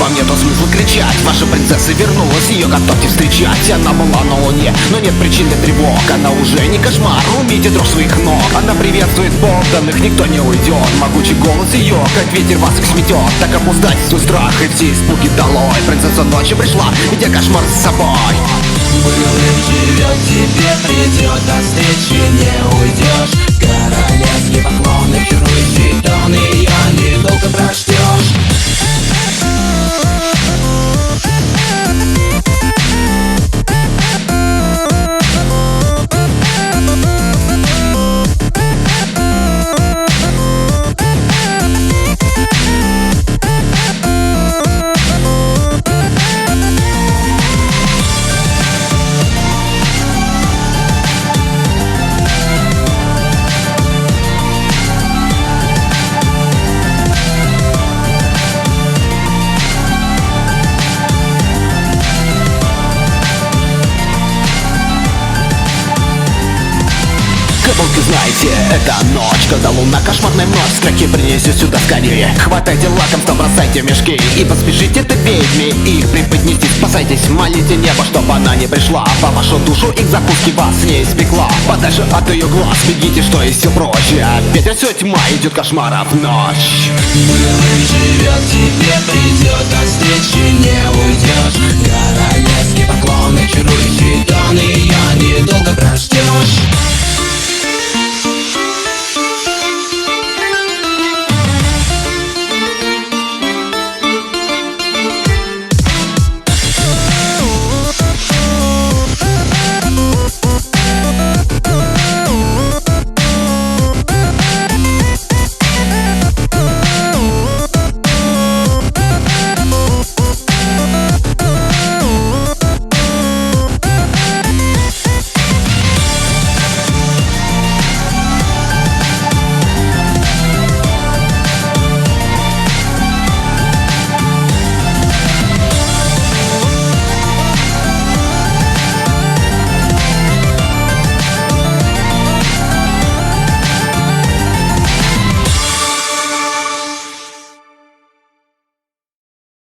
вам нету смысла кричать. Ваша принцесса вернулась, ее готовьте встречать. Она была на луне, но нет причин для тревог. Она уже не кошмар, умейте дрожь своих ног. Она приветствует подданных, никто не уйдет. Могучий голос ее, как ветер вас их сметет. Так опускайте свой страх и все испуги долой. Принцесса ночи пришла, ведя кошмар с собой. Былым живет, тебе придет, от встречи не уйдешь. Королевские поклоны, чужой жетон, ее недолго прочтешь. Кабалки, знаете, это ночь, когда луна кошмарная ночь страхи принесет сюда скорее. Хватайте лакомство, бросайте в мешки и поспешите к ведьме их преподнести. Спасайтесь, молите небо, чтобы она не пришла по вашу душу и к закуске вас не испекла. Подальше от ее глаз бегите, что есть все прочее. Опять все тьма, идет кошмаров ночь. Былым живет, тебе придет,